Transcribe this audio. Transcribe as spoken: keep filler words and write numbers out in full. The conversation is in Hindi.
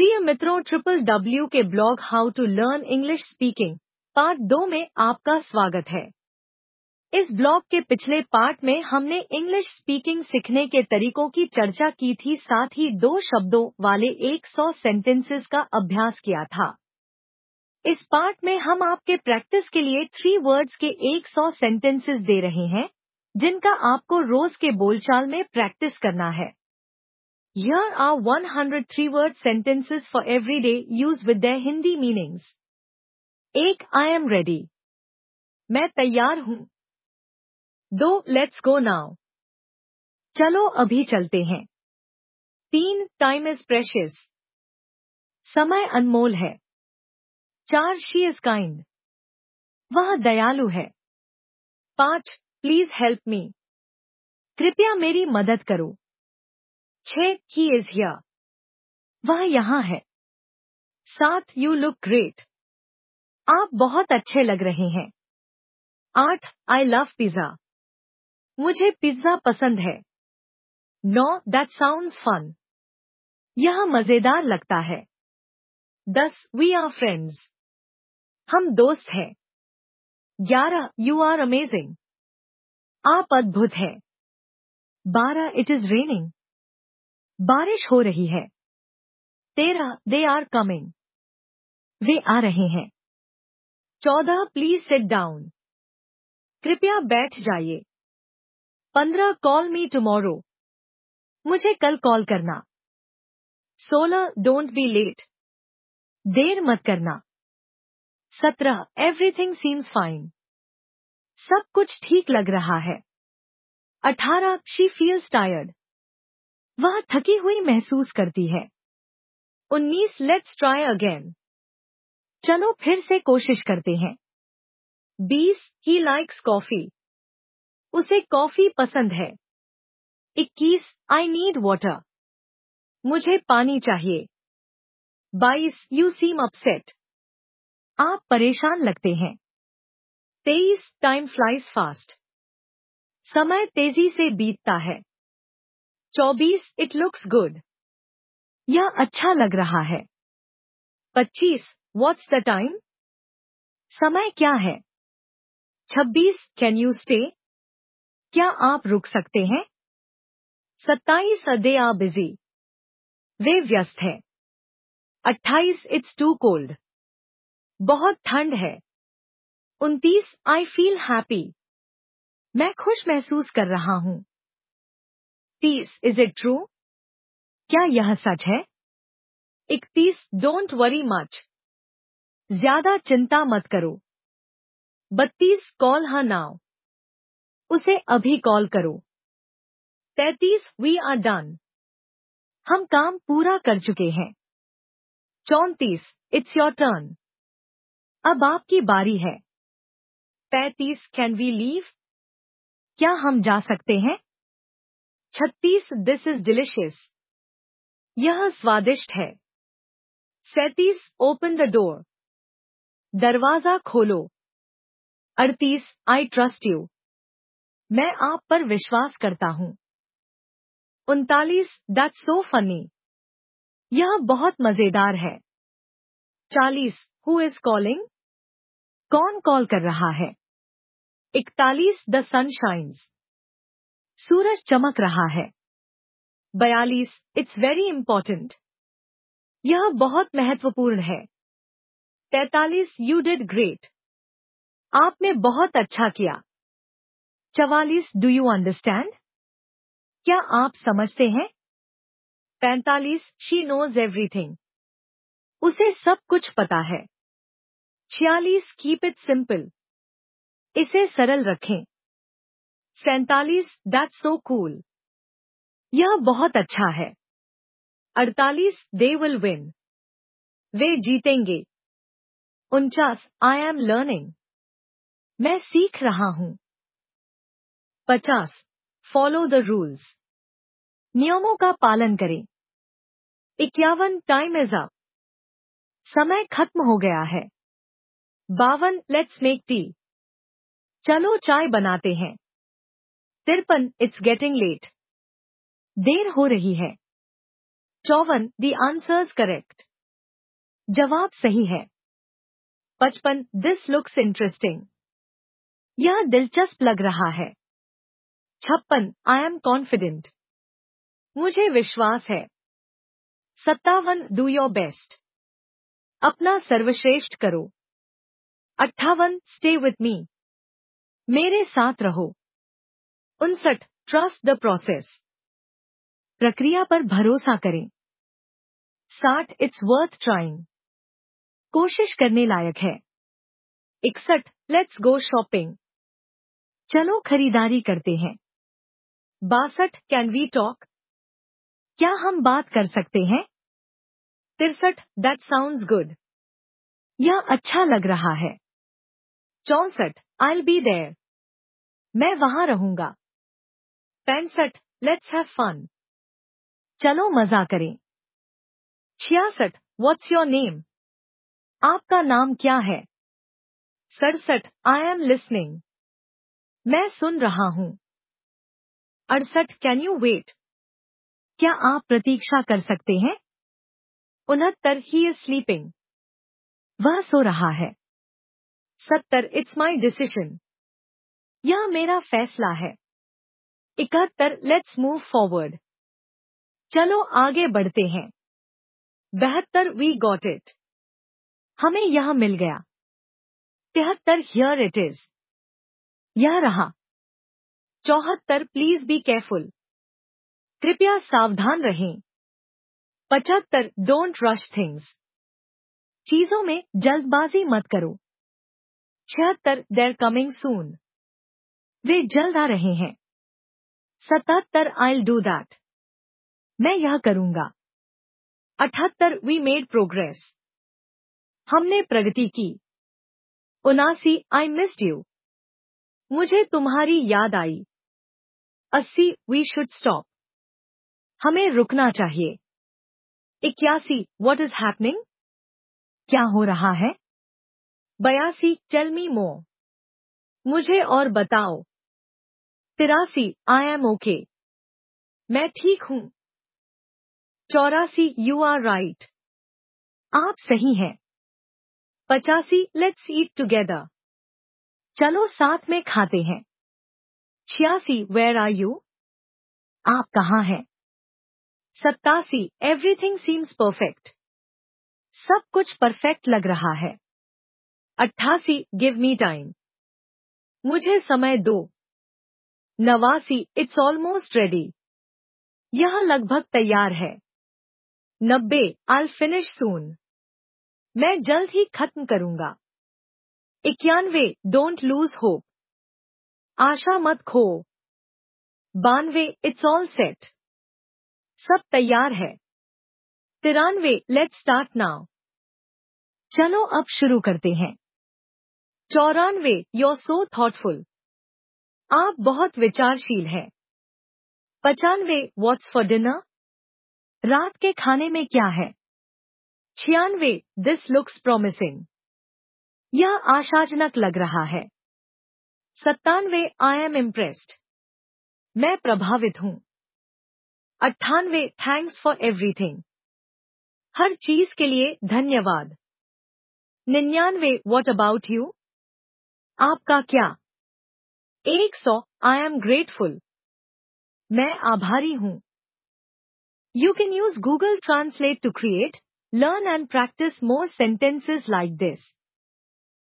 प्रिय मित्रों, ट्रिपल डब्ल्यू के blog how to learn English speaking part दो में आपका स्वागत है। इस ब्लॉग के पिछले पार्ट में हमने इंग्लिश स्पीकिंग सीखने के तरीकों की चर्चा की थी, साथ ही दो शब्दों वाले सौ सेंटेंसेस का अभ्यास किया था। इस पार्ट में हम आपके प्रैक्टिस के लिए थ्री वर्ड्स के सौ सेंटेंसेस दे रहे हैं, जिनका आपको रोज के बोलचाल में प्रैक्टिस करना है। Here are one hundred three-word sentences for everyday use with their Hindi meanings. एक I am ready. मैं तैयार हूँ। दो Let's go now. चलो अभी चलते हैं। तीन Time is precious. समय अनमोल है। चार She is kind. वह दयालु है। पाँच Please help me. कृपया मेरी मदद करो। छह He is here. वह यहाँ है। सात You look great. आप बहुत अच्छे लग रहे हैं। आठ I love pizza. मुझे पिज्जा पसंद है। नौ That sounds fun. यह मजेदार लगता है। दस We are friends. हम दोस्त हैं। ग्यारह You are amazing. आप अद्भुत हैं। बारह It is raining. बारिश हो रही है। तेरह They are coming. वे आ रहे हैं। चौदह Please sit down. कृपया बैठ जाइए। पंद्रह Call me tomorrow. मुझे कल कॉल करना। सोलह Don't be late. देर मत करना। सत्रह Everything seems fine. सब कुछ ठीक लग रहा है। अठारह She feels tired. वह थकी हुई महसूस करती है। उन्नीस Let's try again. चलो फिर से कोशिश करते हैं। बीस He likes coffee. उसे कॉफी पसंद है। इक्कीस I need water. मुझे पानी चाहिए। बाईस You seem upset. आप परेशान लगते हैं। तेईस Time flies fast. समय तेजी से बीतता है। चौबीस It looks good. यह अच्छा लग रहा है। पच्चीस What's the time? समय क्या है? छब्बीस Can you stay? क्या आप रुक सकते हैं? सत्ताईस They are busy. वे व्यस्त हैं। अट्ठाईस It's too cold. बहुत ठंड है। उनतीस I feel happy. मैं खुश महसूस कर रहा हूँ। तीस Is it true? क्या यह सच है? इकतीस Don't worry much. ज्यादा चिंता मत करो। बत्तीस Call her now. उसे अभी कॉल करो। तैंतीस We are done. हम काम पूरा कर चुके हैं। चौंतीस It's your turn. अब आपकी बारी है। पैंतीस Can we leave? क्या हम जा सकते हैं? छत्तीस This is delicious. यह स्वादिष्ट है। सैंतीस Open the door. दरवाजा खोलो। अड़तीस I trust you. मैं आप पर विश्वास करता हूँ। उनतालीस That's so funny. यह बहुत मजेदार है। चालीस Who is calling? कौन कॉल कर रहा है? इकतालीस The sun shines. सूरज चमक रहा है। बयालीस It's very important. यह बहुत महत्वपूर्ण है। तैंतालीस You did great. आपने बहुत अच्छा किया। चवालीस Do you understand? क्या आप समझते हैं? पैंतालीस She knows everything. उसे सब कुछ पता है। छियालीस Keep it simple. इसे सरल रखें। सैंतालीस That's so cool. यह बहुत अच्छा है। अड़तालीस They will win. वे जीतेंगे। उनचास I am learning. मैं सीख रहा हूँ। पचास Follow the rules. नियमों का पालन करें। इक्यावन Time is up. समय खत्म हो गया है। बावन Let's make tea. चलो चाय बनाते हैं। तिरपन It's getting late. देर हो रही है। चौवन The answer's correct. जवाब सही है। पचपन, दिस लुक्स इंटरेस्टिंग। यह दिलचस्प लग रहा है। छप्पन, आई एम कॉन्फिडेंट। मुझे विश्वास है। सत्तावन, डू योर बेस्ट। अपना सर्वश्रेष्ठ करो। अट्ठावन, स्टे विथ मी। मेरे साथ रहो। उनसठ, ट्रस्ट द प्रोसेस। प्रक्रिया पर भरोसा करें। साठ, इट्स वर्थ ट्राइंग। कोशिश करने लायक है। इकसठ, लेट्स गो शॉपिंग। चलो खरीदारी करते हैं। बासठ, कैन वी टॉक। क्या हम बात कर सकते हैं? तिरसठ, दैट साउंड्स गुड। यह अच्छा लग रहा है। चौसठ, I'll be there। मैं वहां रहूंगा। पैंसठ, लेट्स हैव फन। चलो मजा करें। छियासठ, व्हाट्स योर नेम। आपका नाम क्या है? सड़सठ, आई एम लिसनिंग। मैं सुन रहा हूं। अड़सठ, कैन यू वेट। क्या आप प्रतीक्षा कर सकते हैं? उनहत्तर, ही इज स्लीपिंग। वह सो रहा है। सत्तर, इट्स माई डिसीजन। यह मेरा फैसला है। इकहत्तर, लेट्स मूव फॉरवर्ड। चलो आगे बढ़ते हैं। बहत्तर, वी गॉट इट। हमें यह मिल गया। तिहत्तर, हियर इट इज। यह रहा। चौहत्तर, प्लीज बी केयरफुल। कृपया सावधान रहें। पचहत्तर, डोंट रश थिंग्स। चीजों में जल्दबाजी मत करो। छिहत्तर, देर कमिंग सून। वे जल्द आ रहे हैं। सतहत्तर, I'll डू दैट। मैं यह करूंगा। अठहत्तर, वी मेड प्रोग्रेस। हमने प्रगति की। उनासी, आई मिस्ड यू। मुझे तुम्हारी याद आई। अस्सी, वी शुड स्टॉप। हमें रुकना चाहिए। इक्यासी, व्हाट इज हैपनिंग। क्या हो रहा है? बयासी, टेल मी मोर। मुझे और बताओ। तिरासी, आई एम ओके। मैं ठीक हूं। चौरासी, यू आर राइट। आप सही हैं। पचासी, लेट्स ईट टुगेदर। चलो साथ में खाते हैं। छियासी, वेयर आर यू। आप कहाँ हैं? सत्तासी, एवरीथिंग सीम्स परफेक्ट। सब कुछ परफेक्ट लग रहा है। अट्ठासी, गिव मी टाइम। मुझे समय दो। नवासी, इट्स ऑलमोस्ट रेडी। यह लगभग तैयार है। नब्बे, I'll फिनिश सून। मैं जल्द ही खत्म करूंगा। इक्यानवे, डोंट लूज होप। आशा मत खो। बानवे, इट्स ऑल सेट। सब तैयार है। तिरानवे, लेट्स स्टार्ट नाउ। चलो अब शुरू करते हैं। चौरानवे, you're सो थॉटफुल। आप बहुत विचारशील हैं। पचानवे, व्हाट्स फॉर डिनर। रात के खाने में क्या है? छियानवे, दिस लुक्स प्रॉमिसिंग। यह आशाजनक लग रहा है। सत्तानवे, आई एम इम्प्रेस्ड। मैं प्रभावित हूं। अट्ठानवे, थैंक्स फॉर एवरीथिंग। हर चीज के लिए धन्यवाद। निन्यानवे, व्हाट अबाउट यू। आपका क्या? एक सौ, आई एम ग्रेटफुल। मैं आभारी हूं। You can use Google translate to create, learn and practice more sentences like this.